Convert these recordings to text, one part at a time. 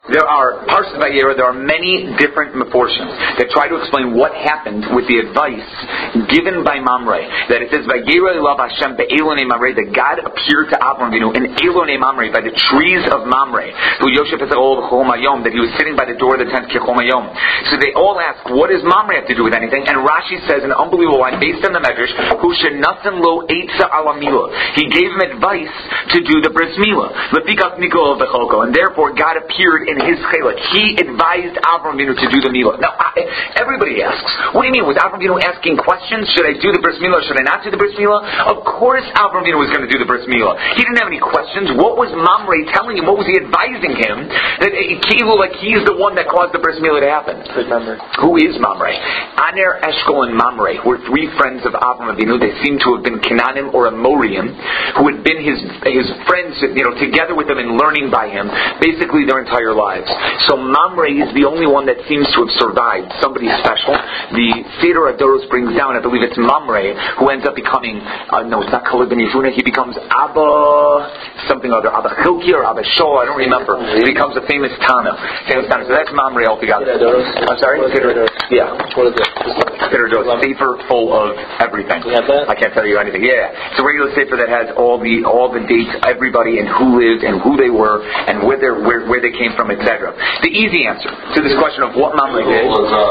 There are Parshat Vayera. There are many different meforshim that try to explain what happened with the advice given by Mamre. That it says Vayera Elav Hashem be'elonei Mamre, that God appeared to Avram Avinu in Elonei Mamre, by the trees of Mamre, who Yosef Etzal Chol Hayom, that he was sitting by the door of the tent Kechol Hayom. So they all ask, what does Mamre have to do with anything? And Rashi says an unbelievable line based on the Medrash, Hu shenasan lo eitza ala milah. He gave him advice to do the bris milah. Lefikach nikol v'cholko, and therefore God appeared in his chelak. He advised Avram Avinu to do the milah. Now, everybody asks, what do you mean? Was Avram Avinu asking questions? Should I do the bris milah? Should I not do the bris milah? Of course Avram Avinu was going to do the bris milah. He didn't have any questions. What was Mamre telling him? What was he advising him? That like he's the one that caused the bris milah to happen. Who is Mamre? Aner, Eshkol, and Mamre were three friends of Avram Avinu. They seem to have been Canaanim or Amorim, who had been his friends, together with him and learning by him, basically their entire lives. So Mamre is the only one that seems to have survived. Somebody special. The Seder Adoros brings down, I believe it's Mamre, who ends up becoming, no, it's not Kaleb ben Yefune, he becomes Abba, something other, Abba Chilki or Abba Shol, I don't remember. He becomes a famous Tana. So that's Mamre altogether. I'm sorry? Yeah. Seder Adoros, Sefer full of everything. I can't tell you anything. Yeah. It's a regular Sefer that has all the dates, everybody, and who lived, and who they were, and where they came from, etc. The easy answer to this question of what Mamre did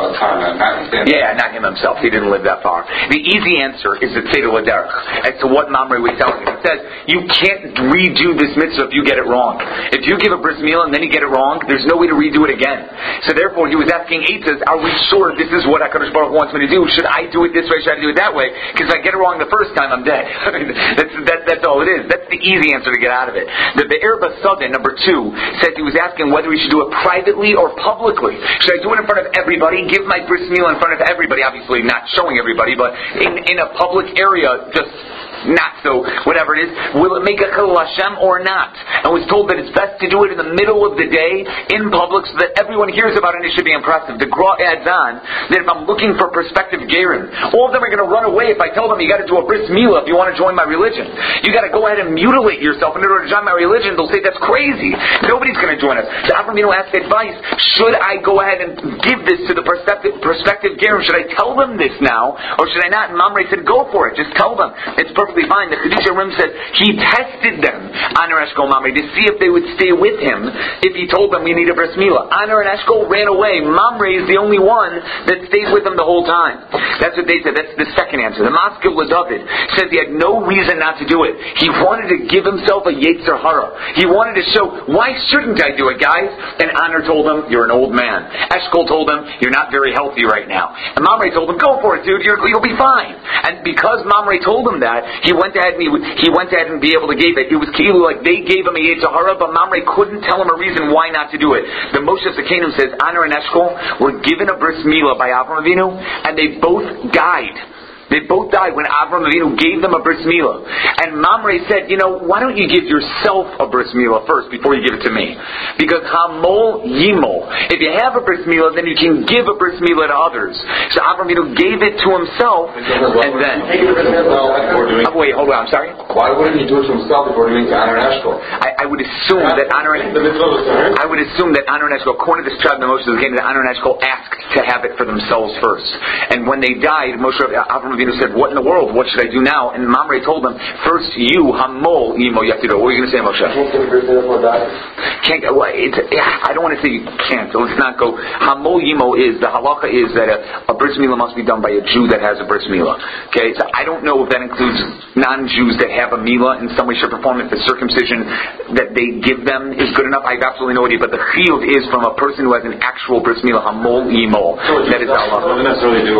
not him himself. He didn't live that far. The easy answer is the Tzeder L'Derech as to what Mamre was telling him. It says you can't redo this mitzvah if you get it wrong. If you give a bris milah and then you get it wrong, there's no way to redo it again. So therefore, he was asking Eitzes, are we sure this is what HaKadosh Baruch Hu wants me to do? Should I do it this way? Should I do it that way? Because if I get it wrong the first time, I'm dead. That's all it is. That's the easy answer to get out of it. The Be'er Basada, number 2, says he was asking whether he should do it privately or publicly. Should I do it in front of everybody? Give my bris milah in front of everybody? Obviously not showing everybody, but in a public area, just not so, whatever it is. Will it make a Chilul Hashem or not? And was told that it's best to do it in the middle of the day, in public, so that everyone hears about it and it should be impressive. The Gra adds on that if I'm looking for prospective Gerim, all of them are going to run away if I tell them you got to do a bris milah if you want to join my religion. You got to go ahead and mutilate yourself in order to join my religion. They'll say that's crazy. Nobody's going to join us. So Avram Avinu asked advice. Should I go ahead and give this to the prospective Gerim? Should I tell them this now, or should I not? And Mamre said, go for it. Just tell them. It's perfectly fine. The Chiddushei HaRim says he tested them, Aner, Eshkol, Mamre, to see if they would stay with him if he told them we need a bris milah. Aner and Eshkol ran away. Mamre is the only one that stayed with them the whole time. That's what they said. That's the second answer. The Maskil LeDavid says he had no reason not to do it. He wanted to give himself a Yetzer Hara. He wanted to show, why shouldn't I do it, guys? And Aner told him, you're an old man. Eshkol told him, you're not very healthy right now. And Mamre told him, go for it, dude. You'll be fine. And because Mamre told him that, he went ahead and be able to give it. It was Kilu, like they gave him a Yetzer Hara, but Mamre couldn't tell him a reason why not to do it. The Moshe Sakanim says Aner and Eshkol were given a bris milah by Avram Avinu, and they both died. They both died when Avram Avinu gave them a bris milah. And Mamre said, why don't you give yourself a bris milah first before you give it to me? Because hamol yimol. If you have a bris milah, then you can give a bris milah to others. So Avram Avinu gave it to himself, and then... wait, hold on, I'm sorry? Why wouldn't he do it to himself before doing it to Aner and Eshkol? I would assume that Aner and Eshkol, according to this tribe, the Moshe came to Aner and Eshkol asked to have it for themselves first. And when they died, Avram Avinu said, what in the world? What should I do now? And Mamre told them, first you, Hamol, Yimo, you have to do it. What are you going to say, Moshe? Can't go. I don't want to say you can't. So let's not go. Hamol Yimo is, the halacha is that a bris milah must be done by a Jew that has a bris milah. Okay? So I don't know if that includes non-Jews that have a milah in some way, shape, or form. If the circumcision that they give them is good enough, I have absolutely no idea. But the chiyuv is from a person who has an actual bris milah, Hamol Yimo. That is the halacha. Doesn't necessarily do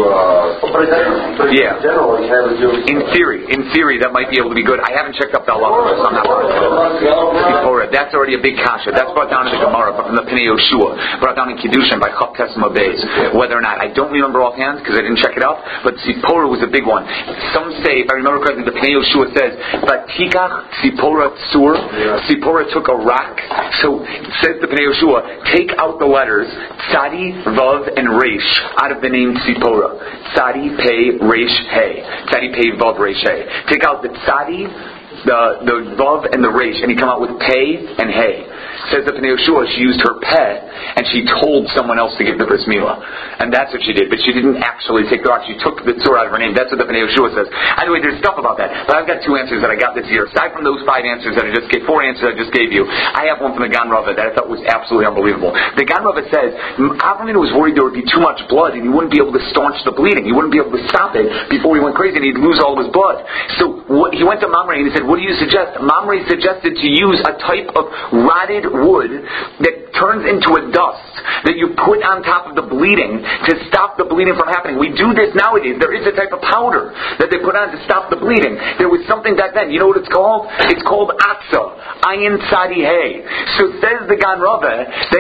yeah. In theory, that might be able to be good. I haven't checked up the halacha, so I'm not sure. That's already a big kasha. That's brought down in the Gemara, but from the Pnei Yoshua, brought down in Kiddushin by Chav Tesma Beis. Whether or not, I don't remember offhand because I didn't check it out. But Tzipora was a big one. Some say, if I remember correctly, the Pnei Yoshua says, "Vatikach Tzipora Tzur." Tzipora took a rock. So says the Pnei Yoshua, take out the letters Tzadi, Vav, and Reish out of the name Tzipora. Tzadi, Pei, Reish, Hey. Tzadi, Pei, Vav, Reish, Hey. Take out the Tzadi, the Vav, and the Reish, and you come out with Pei and Hey. Says the Pnei Yehoshua, she used her pet and she told someone else to give the bris milah, and that's what she did. But she didn't actually take the rock. She took the tzur out of her name. That's what the Pnei Yehoshua says. Anyway, there's stuff about that. But I've got 2 answers that I got this year. Aside from those 5 answers that I just gave, 4 answers I just gave you, I have one from the Gan Rava that I thought was absolutely unbelievable. The Gan Rava says Avraham was worried there would be too much blood and he wouldn't be able to staunch the bleeding. He wouldn't be able to stop it before he went crazy and he'd lose all of his blood. So he went to Mamre and he said, what do you suggest? Mamre suggested to use a type of rotted wood that turns into a dust that you put on top of the bleeding to stop the bleeding from happening. We do this nowadays. There is a type of powder that they put on to stop the bleeding. There was something back then. You know what it's called? It's called Atzah. Ayin Tzadi Hey. So says the Gan Rava that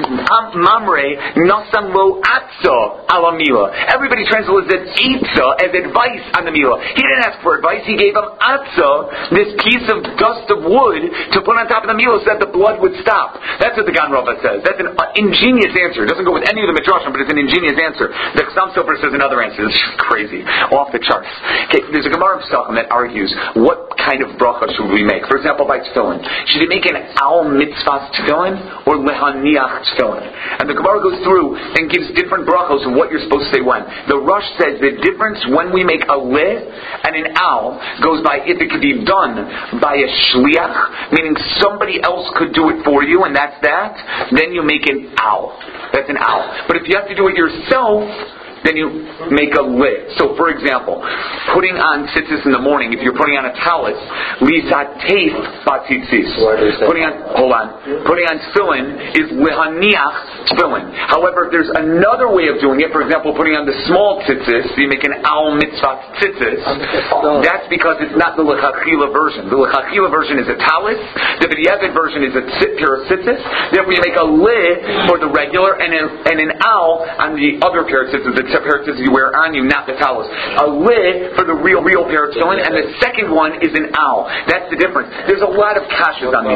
Mamre Nasan Lo Atzah ala Milah. Everybody translates that Eitzah as advice on the Milah. He didn't ask for advice. He gave him Atzah, this piece of dust of wood to put on top of the Milah so that the blood would stop. That's what the Gan Rava says. That's an ingenious answer. It doesn't go with any of the Midrashim, but it's an ingenious answer. The Chassam Sofer says another answer. This is crazy. Off the charts. Okay, there's a Gemara of Pesachim that argues what kind of bracha should we make. For example, by tefillin. Should we make an al mitzvah tefillin or lehaniach tefillin? And the Gemara goes through and gives different brachos of what you're supposed to say when. The Rosh says the difference when we make a leh and an al goes by if it could be done by a shliach, meaning somebody else could do it for you, and that's that. Then you make an al. That's an al. But if you have to do it yourself, then you make a lid. So, for example, putting on tzitzis in the morning, if you're putting on a talis, lisatef batzitzis. Putting on tefillin is lehaniach tefillin. However, there's another way of doing it. For example, putting on the small tzitzis, you make an al mitzvah tzitzis. That's because it's not the lechachila version. The lechachila version is a talis. The b'diavad version is a pair of tzitzis. Therefore, you make a lid for the regular and an al on the other pair of tzitzis. The pair of tzitzis you wear on you, not the talis. A lid for the real pair of tefillin, and the second one is an al. That's the difference. There's a lot of kashas on these.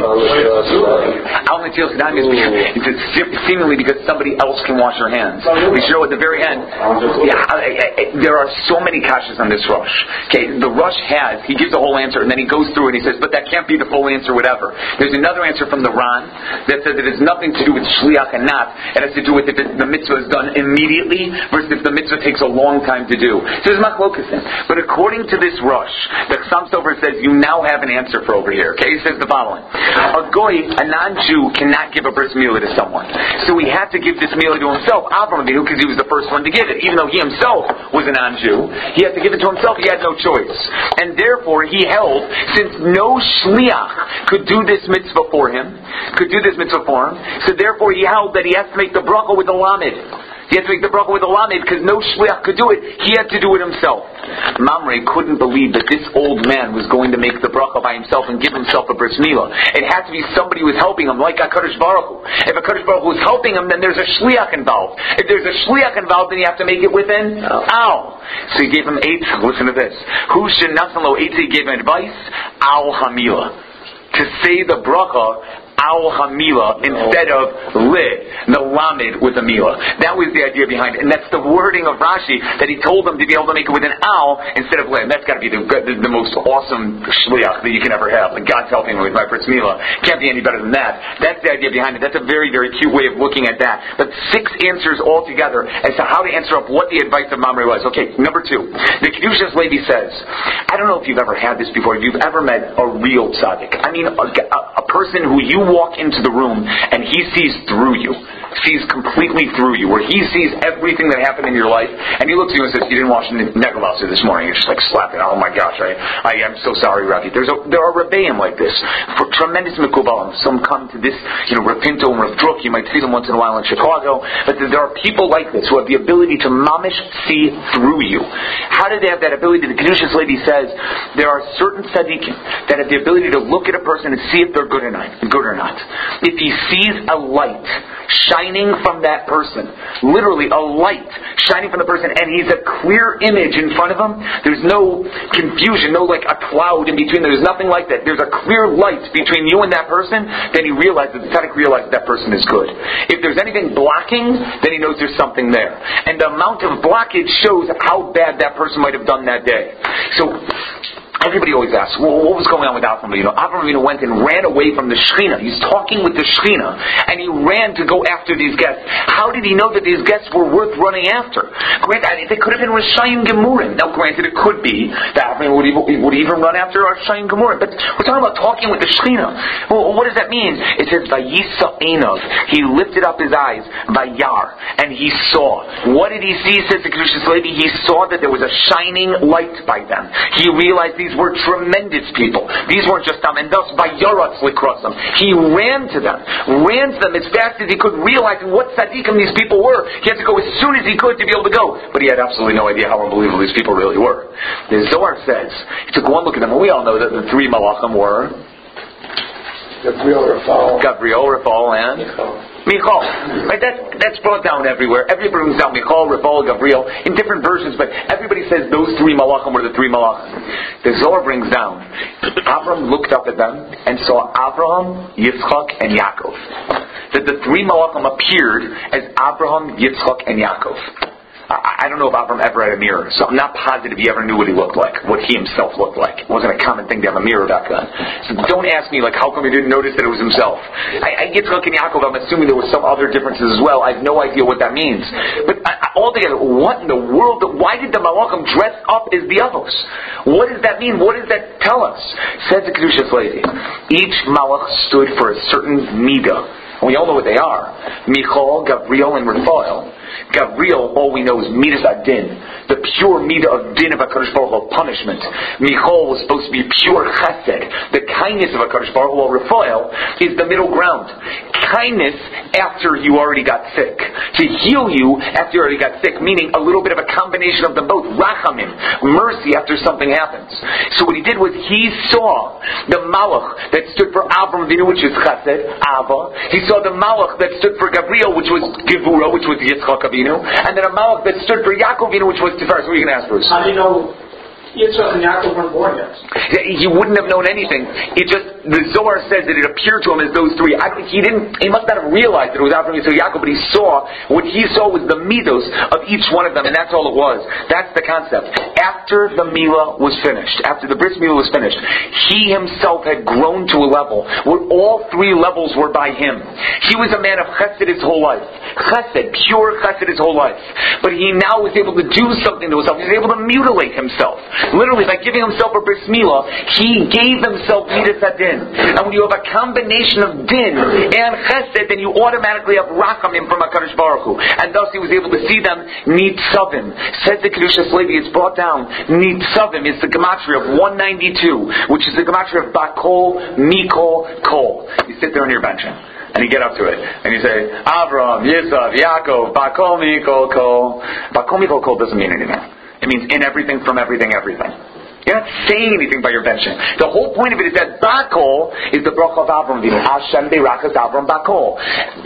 Al Netilas Yadayim is seemingly because somebody else can wash your hands. We show at the very end. There are so many kashas on this Rosh. Okay, the Rosh he gives a whole answer, and then he goes through and he says, but that can't be the full answer, whatever. There's another answer from the Ran that says it has nothing to do with shliach and not. It has to do with if the mitzvah is done immediately versus if the mitzvah takes a long time to do. So there's machlokas. But according to this Rosh, the Chassam Sofer says you now have an answer for over here. Okay, he says the following: a goy, a non-Jew, cannot give a bris milah to someone. So he had to give this milah to himself, Avraham Avinu, because he was the first one to give it. Even though he himself was a non-Jew, he had to give it to himself. He had no choice, and therefore he held, since no shliach could do this mitzvah for him, so therefore he held that he has to make the bracha with the lamed. He had to make the bracha with a lamed because no shliach could do it. He had to do it himself. Mamre couldn't believe that this old man was going to make the bracha by himself and give himself a bris milah. It had to be somebody who was helping him, like HaKadosh Baruch Hu. If HaKadosh Baruch Hu was helping him, then there's a shliach involved. If there's a shliach involved, then you have to make it with an al. So he gave him eight. Listen to this. Hu shenasan lo eight. He gave him advice. Al hamilah. To say the bracha al hamila instead of the lamed with a mila. That was the idea behind it, and that's the wording of Rashi that he told them to be able to make it with an al instead of lim. That's got to be the most awesome shliach that you can ever have. Like, God's helping me with my bris milah. Can't be any better than that. That's the idea behind it. That's a very, very cute way of looking at that. But 6 answers altogether as to how to answer up what the advice of Mamre was. Okay, number 2. The Kedushas Levi says, I don't know if you've ever had this before. If you've ever met a real tzaddik. I mean, a person who you walk into the room and he sees through you, sees completely through you, where he sees everything that happened in your life, and he looks at you and says, you didn't wash the Negevaser this morning. You're just like slapping, oh my gosh, I am so sorry, Rabbi. There are Rebbeim like this, for tremendous mekubalim. Some come to this, Rav Pinto and Rav Druk, you might see them once in a while in Chicago, but there are people like this who have the ability to mamish see through you. How do they have that ability? The Kedushas lady says there are certain tzaddikim that have the ability to look at a person and see if they're good or not. If he sees a light shining from that person, literally a light shining from the person, and he's a clear image in front of him, there's no confusion, no like a cloud in between, there's nothing like that, there's a clear light between you and that person, then he realizes, the tzaddik realizes that person is good. If there's anything blocking, then he knows there's something there. And the amount of blockage shows how bad that person might have done that day. So everybody always asks, well, what was going on with Avram Avinu? Avram Avinu went and ran away from the Shekhinah. He's talking with the Shekhinah, and he ran to go after these guests. How did he know that these guests were worth running after? Granted, they could have been Rishayim Gemurim. Now, granted, it could be that Avram would even run after Rishayim Gemurim, but we're talking about talking with the Shekhinah. Well, what does that mean? It says, Vayisa Einav. He lifted up his eyes, Vayar, and he saw. What did he see, says the Kedushas Levi? He saw that there was a shining light by them. He realized these were tremendous people. These weren't just them. And thus, Vayaratz Likrosam. He ran to them as fast as he could, realizing what tzaddikim these people were. He had to go as soon as he could to be able to go. But he had absolutely no idea how unbelievable these people really were. The Zohar says, he took one look at them, and we all know that the three malachim were Gabriel, Raphael, and Michal. Right? That's brought down everywhere. Everybody brings down Michal, Raphael, Gabriel in different versions, but everybody says those three malachim were the three malachim. The Zohar brings down, Avram looked up at them and saw Abraham, Yitzchak, and Yaakov. That the three malachim appeared as Abraham, Yitzchak, and Yaakov. I don't know if Avram ever had a mirror, so I'm not positive he ever knew what he looked like, what he himself looked like. It wasn't a common thing to have a mirror back then. So don't ask me, how come he didn't notice that it was himself? I get Yitzchak and Yaakov, I'm assuming there were some other differences as well. I have no idea what that means. But altogether, what in the world, why did the Malachim dress up as the others? What does that mean? What does that tell us? Says the Kedushas Levi. Each Malach stood for a certain midah. And we all know what they are. Michal, Gabriel, and Raphael. Gabriel, all we know is Midas Adin, the pure Midah of Din of HaKadosh Baruch Hu, punishment. Michal was supposed to be pure Chesed, the kindness of HaKadosh Baruch Hu, while Raphael is the middle ground. Kindness after you already got sick. To heal you after you already got sick, meaning a little bit of a combination of them both. Rachamim, mercy after something happens. So what he did was he saw the Malach that stood for Avram Avinu, which is Chesed, Ava. He saw the Malach that stood for Gabriel, which was Gevura, which was Yitzchak Avinu, and then a Malach that stood for Yaakov Avinu, which was Tiferes. What are you going to ask, Bruce? How do you know Yitzchak and Yaakov weren't born yet? He wouldn't have known anything. The Zohar says that it appeared to him as those three. He must not have realized that it was Avraham, Yitzchak, Yaakov, but what he saw was the midos of each one of them, and that's all it was. That's the concept. After the Milah was finished, after the Bris Milah was finished, he himself had grown to a level where all three levels were by him. He was a man of chesed his whole life. Chesed, pure chesed his whole life. But he now was able to do something to himself. He was able to mutilate himself. Literally, by giving himself a bris milah, he gave himself midas hadin. And when you have a combination of din and chesed, then you automatically have rachamim from HaKadosh Baruch Hu. And thus he was able to see them nitzavim. Says the Kedushas Levi, it's brought down. Nitzavim is the gematria of 192, which is the gematria of Bakol, Mikol, Kol. You sit there on your bench. And you get up to it, and you say, Avram, Yitzchak, Yaakov, Bakol, Mikol, Kol. Bakol, Mikol, Kol doesn't mean anything. It means in everything, from everything, everything. You're not saying anything by your benching. The whole point of it is that Bakol is the bracha of Avram Avinu. Hashem berachas Avram Bakol.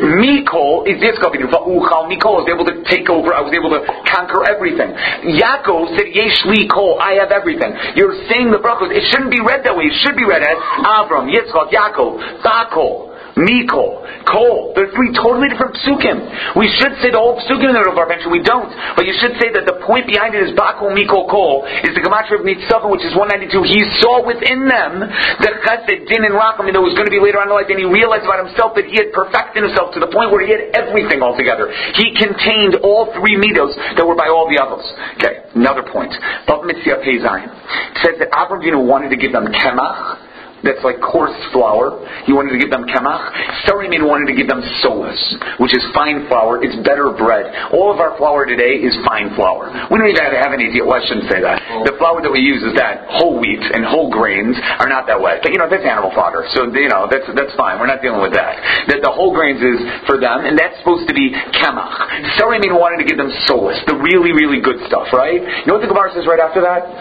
Mikol is Yitzchak Avinu. Va'uchal Mikol. I was able to take over. I was able to conquer everything. Yaakov said, Yesh li kol. I have everything. You're saying the bracha. It shouldn't be read that way. It should be read as Avram, Yitzchak, Yaakov, Bakol, Mikol, Kol. They're three totally different psukim. We should say the whole psukim in the middle of our bench, and we don't. But you should say that the point behind it is Bakol, Mikol, Kol is the gematria of Nitzavim, which is 192. He saw within them the chesed, din, and rachamim that was going to be later on in life, and he realized about himself that he had perfected himself to the point where he had everything altogether. He contained all three midos that were by all the others. Okay, another point. Bav Mitzvah Pei Zayin. It says that Avram Avinu wanted to give them kemach. That's like coarse flour. He wanted to give them kamach. Sarimim wanted to give them solas, which is fine flour. It's better bread. All of our flour today is fine flour. We don't even have any idea. Well, I shouldn't say that. The flour that we use is that whole wheat and whole grains are not that wet. But that's animal fodder. So that's fine. We're not dealing with that. That the whole grains is for them, and that's supposed to be kamach. Sarimim wanted to give them solas, the really, really good stuff, right? You know what the Gemara says right after that?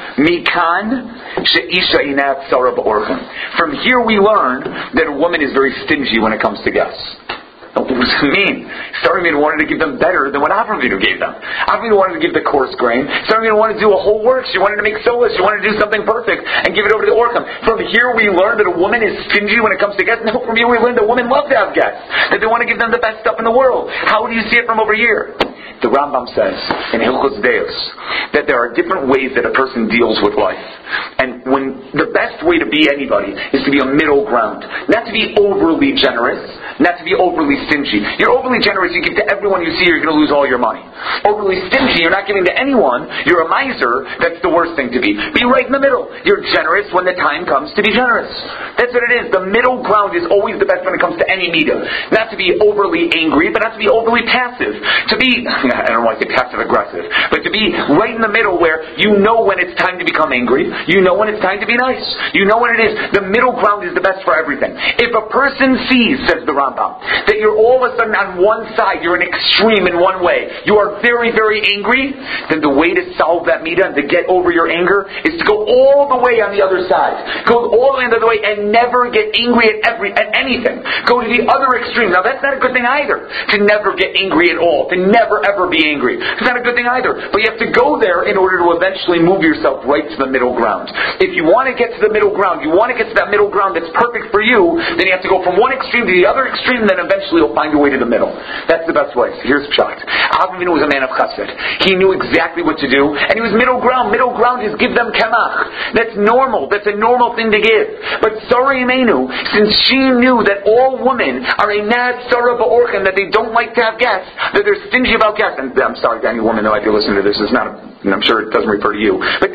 Mikan she'isha inat sarah ba'orchem. From here we learn that a woman is very stingy when it comes to guests. What does it mean? Sarimim wanted to give them better than what Avram Avinu gave them. Avram Avinu wanted to give the coarse grain. Sarimim wanted to do a whole work. She wanted to make solas. She wanted to do something perfect and give it over to the orchim. From here we learn that a woman is stingy when it comes to guests. No, from here we learn that women love to have guests. That they want to give them the best stuff in the world. How do you see it from over here? The Rambam says in Hilchos Deos that there are different ways that a person deals with life. And when the best way to be anybody is to be a middle ground. Not to be overly generous, not to be overly stingy. You're overly generous, you give to everyone you see, you're going to lose all your money. Overly stingy, you're not giving to anyone, you're a miser, that's the worst thing to be. Be right in the middle. You're generous when the time comes to be generous. That's what it is. The middle ground is always the best when it comes to any midah. Not to be overly angry, but not to be overly passive. To be, I don't want to say passive aggressive, but to be right in the middle where you know when it's time to become angry, you know when it's time to be nice. You know what it is. The middle ground is the best for everything. If a person sees, says the Rambam, that you're all of a sudden on one side, you're an extreme in one way, you are very, very angry, then the way to solve that midah and to get over your anger is to go all the way on the other side. Go all the way on the other way and never get angry at anything. Go to the other extreme. Now that's not a good thing either, to never get angry at all, to never ever be angry. It's not a good thing either. But you have to go there in order to eventually move yourself right to the middle ground. If you want to get to the middle ground, you want to get to that middle ground that's perfect for you, then you have to go from one extreme to the other extreme, and then eventually you'll find your way to the middle. That's the best way. So here's Pshat. Avraham Avinu was a man of chesed. He knew exactly what to do, and he was middle ground. Middle ground is give them kemach. That's normal. That's a normal thing to give. But Sarah Imenu, since she knew that all women are a nad Sarah ba'orchan, that they don't like to have guests, that they're stingy about guests, and I'm sorry to any woman that might be listening to this, it's not and I'm sure it doesn't refer to you, but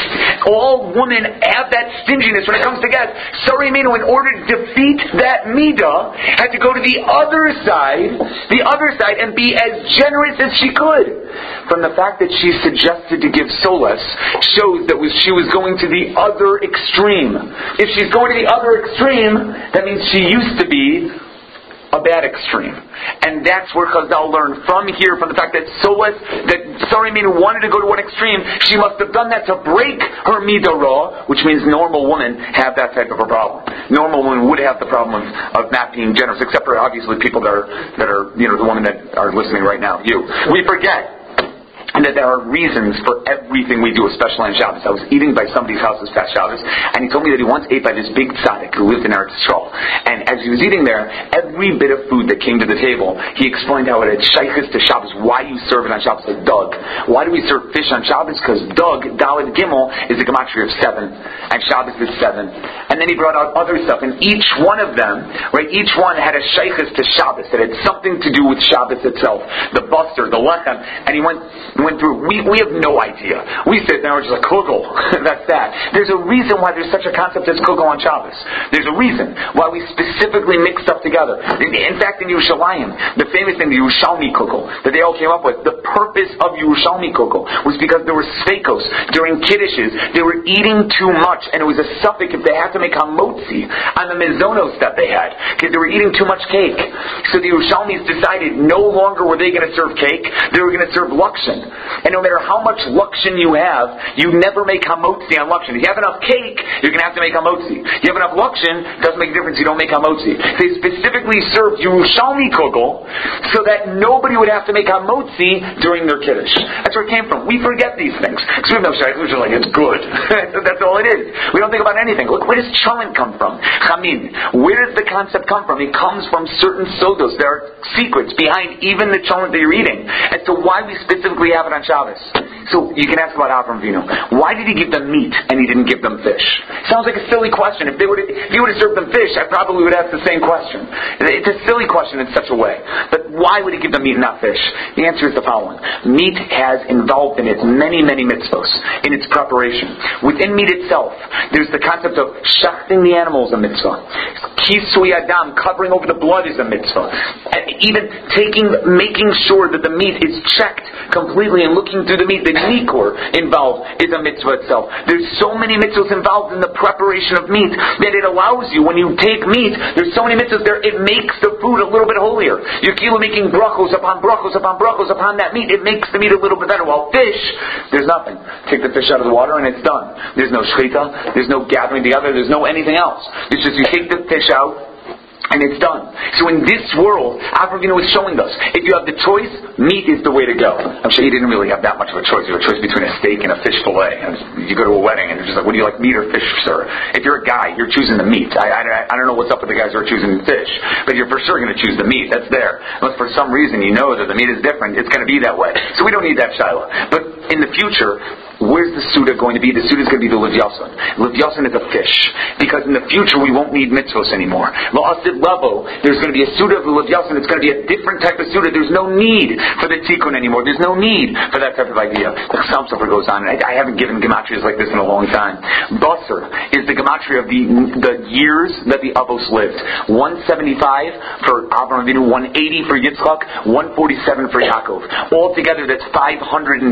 all women have that stinginess when it comes to guests. Sarah Imenu, in order to defeat that midah, had to go to the other side, and be as generous as she could. From the fact that she suggested to give solace shows that she was going to the other extreme. If she's going to the other extreme, that means she used to be a bad extreme. And that's where Chazal learned from here, from the fact that Sarah Imenu wanted to go to one extreme, she must have done that to break her midah ra, which means normal women have that type of a problem. Normal women would have the problem of not being generous, except for obviously people that are the women that are listening right now, you. We forget and that there are reasons for everything we do, especially on Shabbos. I was eating by somebody's house this past Shabbos, and he told me that he once ate by this big tzaddik who lived in Eretz Yisrael. And as he was eating there, every bit of food that came to the table, he explained how it had shaykhs to Shabbos, why you serve it on Shabbos, like dog. Why do we serve fish on Shabbos? Because dog, Daled Gimel, is the gematria of 7, and Shabbos is 7. And then he brought out other stuff, and each one of them, right, each one had a shaykhs to Shabbos that had something to do with Shabbos itself. The buster, the lechem, and he went through. We have no idea. We sit there and we're just like, kugel. That's that. There's a reason why there's such a concept as kugel on Shabbos. There's a reason why we specifically mix stuff together. In fact, in Yerushalayim, the famous thing, the Yerushalmi kugel, that they all came up with, the purpose of Yerushalmi kugel was because there were steakos during kiddushes. They were eating too much, and it was a suffix if they had to make hamotzi on the mizonos that they had, because they were eating too much cake. So the Yerushalmis decided no longer were they going to serve cake, they were going to serve lakshan. And no matter how much lakshan you have, you never make hamotzi on lakshan. If you have enough cake, you're going to have to make hamotzi. If you have enough lakshan, it doesn't make a difference, you don't make hamotzi. They specifically served Yerushalmi kugel so that nobody would have to make hamotzi during their kiddush. That's where it came from. We forget these things. Because we have no shaykhs, we're just like, it's good. That's all it is. We don't think about anything. Look, where does cholent come from? Chamin. Where does the concept come from? It comes from certain sodos. There are secrets behind even the cholent that you're eating as to why we specifically have it on Shabbos. So you can ask about Avraham Avinu. Why did he give them meat and he didn't give them fish? Sounds like a silly question. If he would have served them fish, I probably would ask the same question. It's a silly question in such a way. But why would he give them meat and not fish? The answer is the following. Meat has involved in it many, many mitzvos in its preparation. Within meat itself, there's the concept of shachting the animal is a mitzvah. Kisui adam, covering over the blood, is a mitzvah. And even making sure that the meat is checked completely and looking through the meat, the nikor involved is a mitzvah itself. There's so many mitzvahs involved in the preparation of meat that it allows you, when you take meat, there's so many mitzvahs there, it makes the food a little bit holier. You're making brachos upon brachos upon brachos upon that meat. It makes the meat a little bit better. While fish, there's nothing. Take the fish out of the water and it's done. There's no shchita, there's no gathering together, there's no anything else. It's just you take the fish out, And it's done. So in this world, Avraham Avinu is showing us, if you have the choice, meat is the way to go. I'm sure he didn't really have that much of a choice. You have a choice between a steak and a fish fillet. And you go to a wedding and it's just like, what do you like, meat or fish, sir? If you're a guy, you're choosing the meat. I don't know what's up with the guys who are choosing fish, but you're for sure going to choose the meat. That's there. Unless for some reason you know that the meat is different, it's going to be that way. So we don't need that Shiloh. But in the future, where's the Suda going to be? The Suda is going to be the Lev Yasin. Lev Yasin is a fish. Because in the future we won't need mitzvos anymore. La'asid Levo, there's going to be a Suda of the Lev Yasin. It's going to be a different type of Suda. There's no need for the Tikkun anymore. There's no need for that type of idea. The Chassam Sofer goes on, and I haven't given gematrias like this in a long time. Basar is the gematria of the years that the Avos lived. 175 for Avraham Avinu, 180 for Yitzchak, 147 for Yaakov. Altogether that's 502.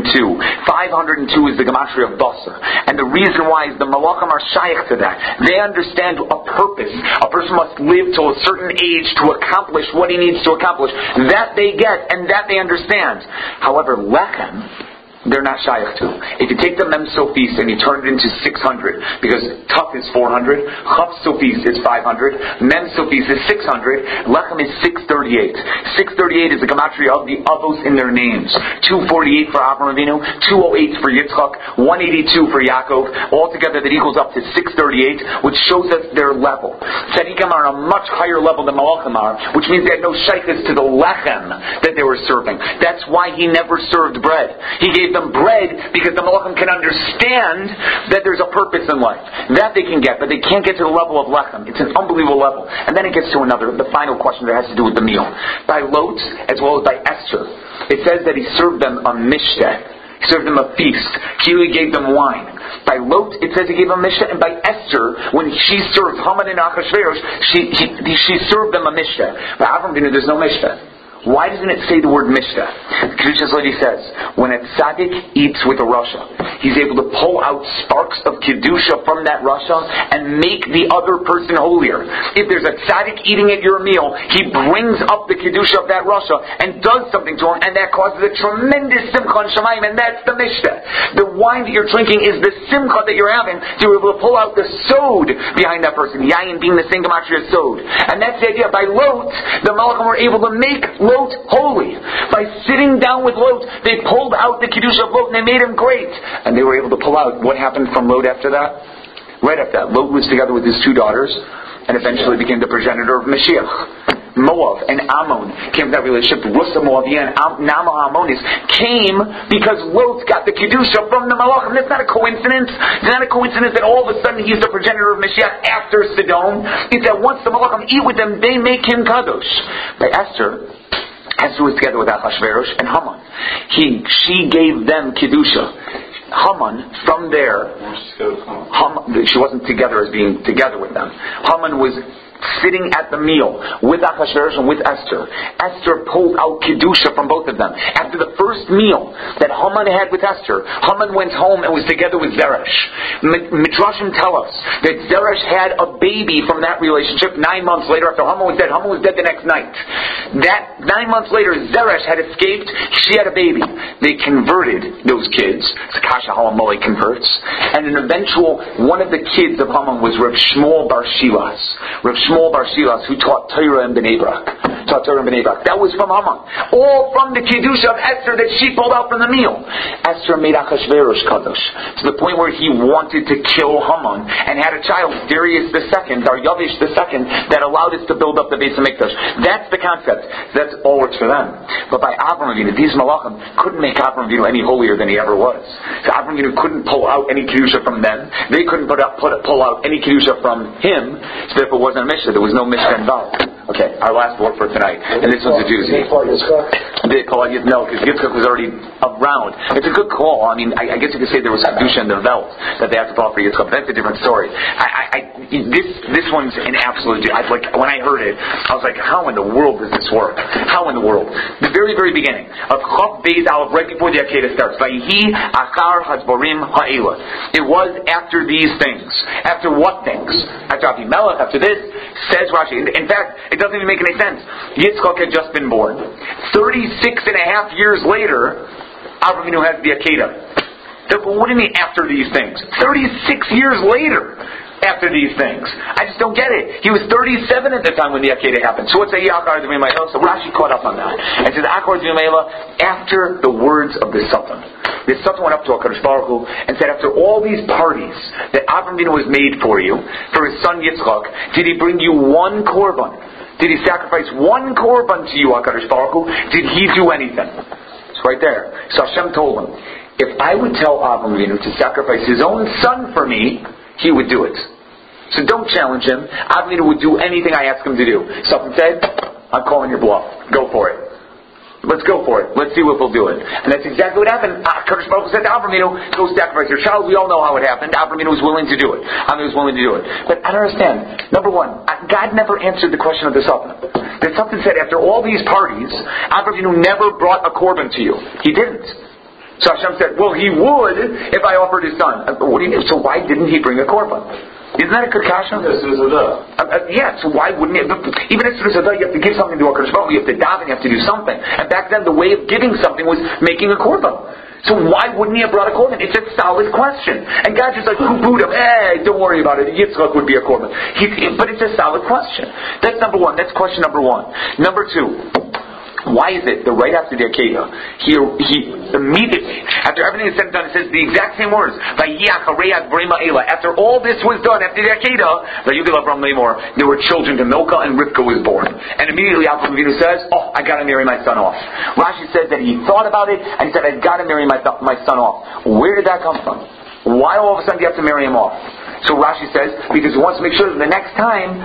502 is the gematria of Basar. And the reason why is the Malachim are shaykh to that. They understand a purpose. A person must live till a certain age to accomplish what he needs to accomplish. That they get and that they understand. However, Lechem, they're not shaykh to. If you take the Mem Sofis and you turn it into 600, because Tuf is 400, Chaf Sofis is 500, Mem Sofis is 600, Lechem is 638. 638 is the gematria of the Avos in their names. 248 for Avraham Avinu, 208 for Yitzchak, 182 for Yaakov. Altogether that equals up to 638, which shows us their level. Tzadikim are on a much higher level than Malachim are, which means they had no shaykhs to the Lechem that they were serving. That's why he never served bread. He gave them bread because the Malachim can understand that there's a purpose in life. That they can get, but they can't get to the level of Lechem. It's an unbelievable level. And then it gets to the final question that has to do with the meal. By Lot, as well as by Esther, it says that he served them a mishteh. He served them a feast. He gave them wine. By Lot, it says he gave them a mishteh. And by Esther, when she served Haman and Achashverosh, she served them a mishteh. By Avraham Avinu, there's no mishteh. Why doesn't it say the word mishteh? Kedusha's lady says, when a tzaddik eats with a rasha, he's able to pull out sparks of kedusha from that rasha and make the other person holier. If there's a tzaddik eating at your meal, he brings up the kedusha of that rasha and does something to him, and that causes a tremendous simcha in Shamayim, and that's the mishteh. The wine that you're drinking is the simcha that you're having to be able to pull out the sod behind that person. Yayin being the same gematria as sod. And that's the idea. By Lot, the Malachim were able to make Lot holy. By sitting down with Lot, they pulled out the Kedusha of Lot and they made him great. And they were able to pull out what happened from Lot after that? Right after that, Lot was together with his two daughters and eventually became the progenitor of Mashiach. Moab and Ammon came to that relationship. Rusa Moabia and Nama Ammonis came because Lot got the Kedusha from the Malachim. That's not a coincidence. It's not a coincidence that all of a sudden he's the progenitor of Mashiach after Sodom. It's that once the Malachim eat with them, they make him Kadosh. By Esther was together with Achashverosh and Haman. She gave them Kedusha. Haman, from there, she wasn't together as being together with them. Haman was sitting at the meal with Achashverosh and with Esther. Esther pulled out Kedusha from both of them. After the first meal that Haman had with Esther, Haman went home and was together with Zeresh. Midrashim tell us that Zeresh had a baby from that relationship 9 months later after Haman was dead. Haman was dead the next night. That 9 months later, Zeresh had escaped. She had a baby. They converted those kids. Kasha Halamoli converts. And an eventual, one of the kids of Haman was Rav Shmuel Bar Shilas. Rav Shmuel Bar Shilas, who taught Torah in Bnei Brak. That was from Haman. All from the Kedusha of Esther that she pulled out from the meal. Esther made Achashverosh Kadosh to the point where he wanted to kill Haman and had a child, Darius II, Daryavish II, that allowed us to build up the Beis HaMikdash. That's the concept. That's all works for them. But by Avraham Avinu, these Malachim couldn't make Avraham Avinu any holier than he ever was. So Avraham Avinu couldn't pull out any Kedusha from them. They couldn't pull out any Kedusha from him. So therefore it wasn't a Mishnah. There was no Mishnah involved. Okay, our last word for tonight. And this one's a doozy. No, because Yitzchak was already around. It's a good call. I mean, I guess you could say there was Kedusha in the Velt that they had to pull out for Yitzchak. That's a different story. This one's an absolute... when I heard it, I was like, how in the world does this work? How in the world? The very, very beginning of Chaf Beis Aleph, right before the Akedah starts. Vayihi achar hadvarim ha'ela. It was after these things. After what things? After Avimelech, after this, says Rashi. In fact, it doesn't even make any sense. Yitzchak had just been born. 36 and a half years later, Avraham Avinu has the Akedah. What do you mean after these things? 36 years later. after these things? I just don't get it. He was 37 at the time when the Akedah happened. So what's a Akar D'Mimela? So Rashi caught up on that. And says Akar D'Mimela after the words of the Satan. The Satan went up to HaKadosh Baruch Hu and said, after all these parties that Avraham Avinu was made for you, for his son Yitzchak, did he bring you one korban? Did he sacrifice one korban to you, HaKadosh Baruch Hu? Did he do anything? It's right there. So Hashem told him, if I would tell Avraham Avinu to sacrifice his own son for me, he would do it. So don't challenge him. Avraham Avinu would do anything I ask him to do. Satan said, I'm calling your bluff. Go for it. Let's go for it. Let's see what we'll do it. And that's exactly what happened. HaKadosh Baruch Hu said to Avraham Avinu, go sacrifice your child. We all know how it happened. Avraham Avinu was willing to do it. Avraham Avinu was willing to do it. But I don't understand. Number one, God never answered the question of the Satan. The Satan said, after all these parties, Avraham Avinu never brought a korban to you. He didn't. So Hashem said, well, he would if I offered his son. What do you mean? So why didn't he bring a korban? Isn't that a good kasha? Yeah, so why wouldn't it? Even at Suda, you have to give something to HaKadosh Baruch Hu, you have to daven, you have to do something. And back then, the way of giving something was making a korban. So why wouldn't he have brought a korban? It's a solid question. And God just like poo-pooed him, don't worry about it, Yitzchak would be a korban. But it's a solid question. That's number one. That's question number one. Number two. Why is it that right after the Akedah, he immediately, after everything is said and done, it says the exact same words, after all this was done, after the Akedah, there were children to Milcah and Rivka was born. And immediately Avraham Avinu says, I got to marry my son off. Rashi says that he thought about it, and he said, I got to marry my son off. Where did that come from? Why all of a sudden do you have to marry him off? So Rashi says, because he wants to make sure that the next time,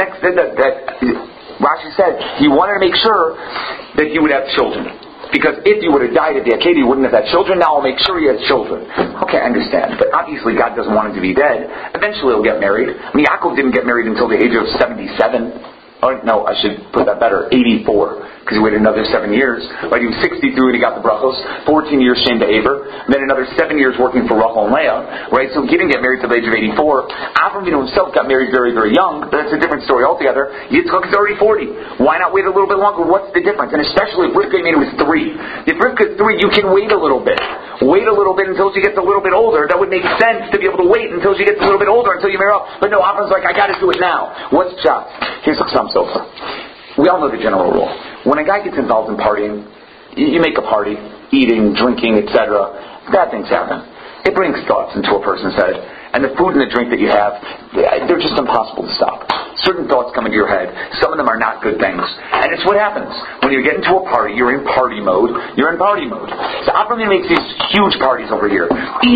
Rashi said he wanted to make sure that he would have children. Because if he would have died at the Akedah, he wouldn't have had children. Now I'll make sure he has children. Okay, I understand. But obviously God doesn't want him to be dead. Eventually he'll get married. I mean, Yaakov didn't get married until the age of 77. Oh, no, I should put that better. 84. Because he waited another 7 years. Right, he was 63 when he got the brachos. 14 years Shem Be'eber. Then another 7 years working for Rachel and Leah. Right, so he didn't get married till the age of 84. Avraham Avinu himself got married very, very young. But that's a different story altogether. Yitzchak is already 40. Why not wait a little bit longer? What's the difference? And especially if Rivka was 3. If Rivka's 3, you can wait a little bit. Wait a little bit until she gets a little bit older. That would make sense to be able to wait until she gets a little bit older until you marry off. But no, Avraham's like, I got to do it now. What's Pshat? Here's the Chassam Sofer. We all know the general rule. When a guy gets involved in partying, you make a party, eating, drinking, etc. Bad things happen. It brings thoughts into a person's head. And the food and the drink that you have, they're just impossible to stop. Certain thoughts come into your head. Some of them are not good things. And it's what happens. When you get into a party, you're in party mode. You're in party mode. So Avraham makes these huge parties over here.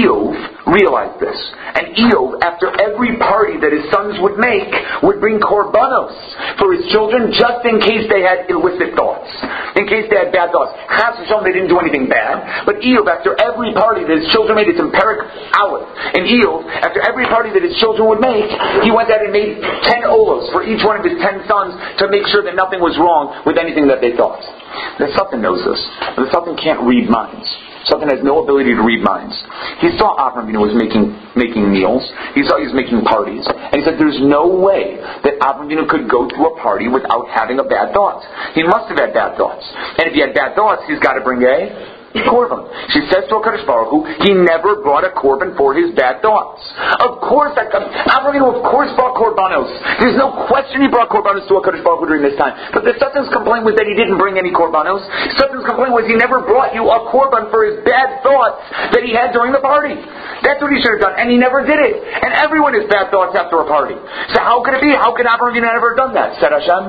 Eov realized this. And Eov, after every party that his sons would make, would bring korbanos for his children just in case they had illicit thoughts. In case they had bad thoughts. Chas v'shalom, they didn't do anything bad. But Eov, after every party that his children made, it's in Perek Aleph. And Eov, after every party that his children would make, he went out and made 10 olos for each one of his 10 sons to make sure that nothing was wrong with anything that they thought. The Satan knows this. The Satan can't read minds. Satan has no ability to read minds. He saw Avraham Avinu was making meals. He saw he was making parties. And he said there's no way that Avraham Avinu could go to a party without having a bad thought. He must have had bad thoughts. And if he had bad thoughts, he's got to bring a korban. She says to HaKadosh Baruch Hu, he never brought a korban for his bad thoughts. Of course, Avraham Avinu of course brought korbanos. There's no question he brought korbanos to HaKadosh Baruch Hu during this time. But the Satan's complaint was that he didn't bring any korbanos. Satan's complaint was he never brought you a korban for his bad thoughts that he had during the party. That's what he should have done. And he never did it. And everyone has bad thoughts after a party. So how could it be? How could Avraham Avinu never have done that? Said Hashem,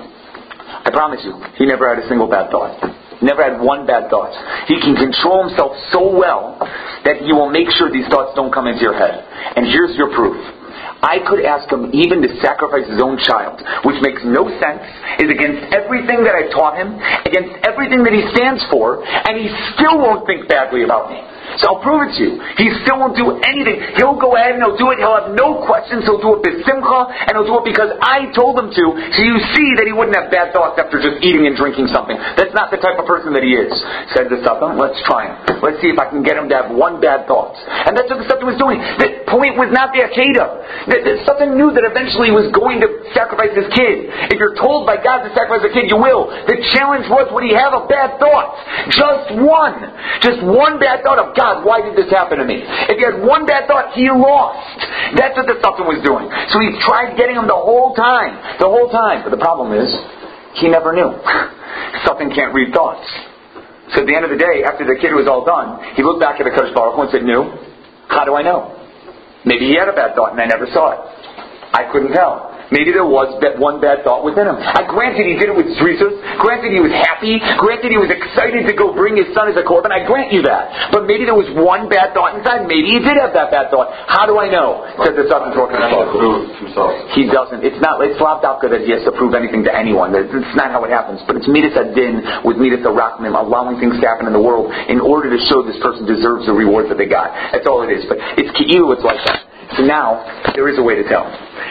I promise you, he never had a single bad thought. Never had one bad thought. He can control himself so well that he will make sure these thoughts don't come into your head. And here's your proof. I could ask him even to sacrifice his own child, which makes no sense, is against everything that I taught him, against everything that he stands for, and he still won't think badly about me. So I'll prove it to you. He still won't do anything. He'll go ahead and he'll do it. He'll have no questions. He'll do it b'simcha, and he'll do it because I told him to. So you see that he wouldn't have bad thoughts after just eating and drinking something. That's not the type of person that he is. Said the Satan, let's try him. Let's see if I can get him to have one bad thought. And that's what the Satan was doing. The point was not the Akedah. The Satan knew that eventually he was going to sacrifice his kid. If you're told by God to sacrifice a kid, you will. The challenge was, would he have a bad thought? Just one. Just one bad thought of, God, why did this happen to me? If he had one bad thought, he lost. That's what the Satan was doing. So he tried getting him the whole time. But the problem is, he never knew. Satan can't read thoughts. So at the end of the day, after the kid was all done, he looked back at the Kadosh Baruch Hu and said, "No, how do I know? Maybe he had a bad thought and I never saw it. I couldn't tell. Maybe there was one bad thought within him. Granted, he did it with Zrisus. Granted, he was happy. Granted, he was excited to go bring his son as a korban. I grant you that. But maybe there was one bad thought inside. Maybe he did have that bad thought. How do I know?" Said the Satan talking about himself. He doesn't. It's lav dafka that he has to prove anything to anyone. It's not how it happens. But it's midas adin with midas arachmim, allowing things to happen in the world in order to show this person deserves the reward that they got. That's all it is. But it's ki'ilu, it's like that. So now, there is a way to tell.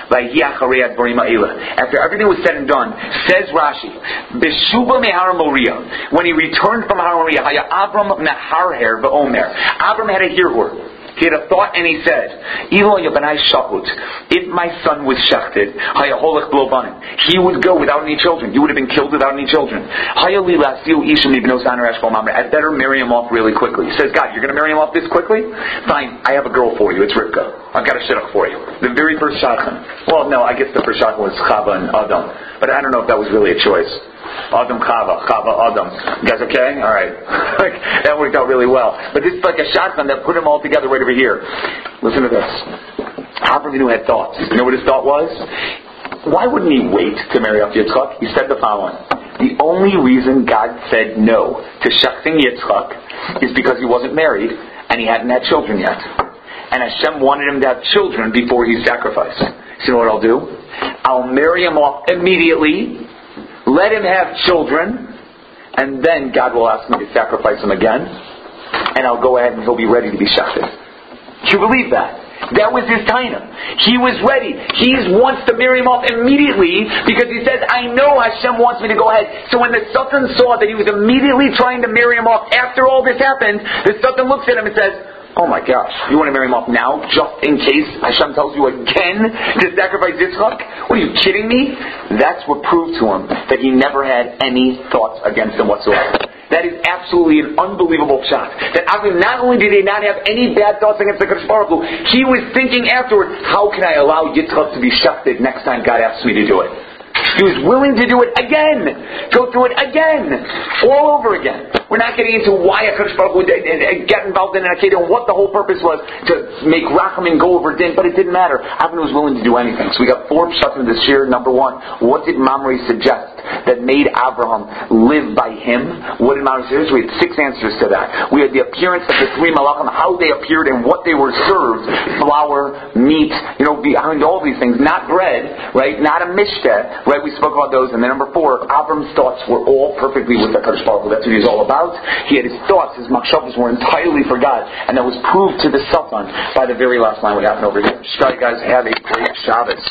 After everything was said and done, says Rashi, Beshuba mehar Moriah, when he returned from Har Moriah, Haya Abram meharher v'omer. Abram had a hirhur. He had a thought and he said, if my son was shechted, he would go without any children. He would have been killed without any children. I'd better marry him off really quickly. He says, God, you're going to marry him off this quickly? Fine, I have a girl for you. It's Rivka. I've got a shidduch for you. The very first shadchan. Well, no, I guess the first shadchan was Chava and Adam. But I don't know if that was really a choice. Adam, Chava, Adam. You guys okay? Alright. That worked out really well. But this is like a shotgun that put them all together right over here. Listen to this. Abraham had thoughts. You know what his thought was? Why wouldn't he wait to marry off Yitzchak? He said the following. The only reason God said no to shechting Yitzchak is because he wasn't married and he hadn't had children yet. And Hashem wanted him to have children before he sacrificed. So you know what I'll do? I'll marry him off immediately, let him have children, and then God will ask me to sacrifice him again, and I'll go ahead and he'll be ready to be shechted. Do you believe that? That was his taina. He was ready. He wants to marry him off immediately because he says, I know Hashem wants me to go ahead. So when the Satan saw that he was immediately trying to marry him off after all this happened, the Satan looks at him and says, oh my gosh, you want to marry him off now just in case Hashem tells you again to sacrifice Yitzchak? What are you kidding me? That's what proved to him that he never had any thoughts against him whatsoever. That is absolutely an unbelievable shot. That Avram, not only did he not have any bad thoughts against the Kadosh Baruch Hu, he was thinking afterward, how can I allow Yitzchak to be shechted next time God asks me to do it? He was willing to do it again. Go through it again. All over again. We're not getting into why a Kadosh Baruch Hu would get involved in an Akedah and what the whole purpose was to make Rachamim go over Din, but it didn't matter. Avram was willing to do anything. So we got 4 pshatim this year. Number 1, what did Mamre suggest that made Abraham live by him? What did Mamre suggest? We had 6 answers to that. We had the appearance of the 3 malachim, how they appeared and what they were served. Flour, meat, behind all these things. Not bread, right? Not a mishteh, right? We spoke about those. And then number 4, Avram's thoughts were all perfectly with the Kadosh Baruch Hu. That's what he was all about. He had his thoughts, his machshavos were entirely for God, and that was proved to the Satan by the very last line what happened over here. Guys, have a great Shabbos.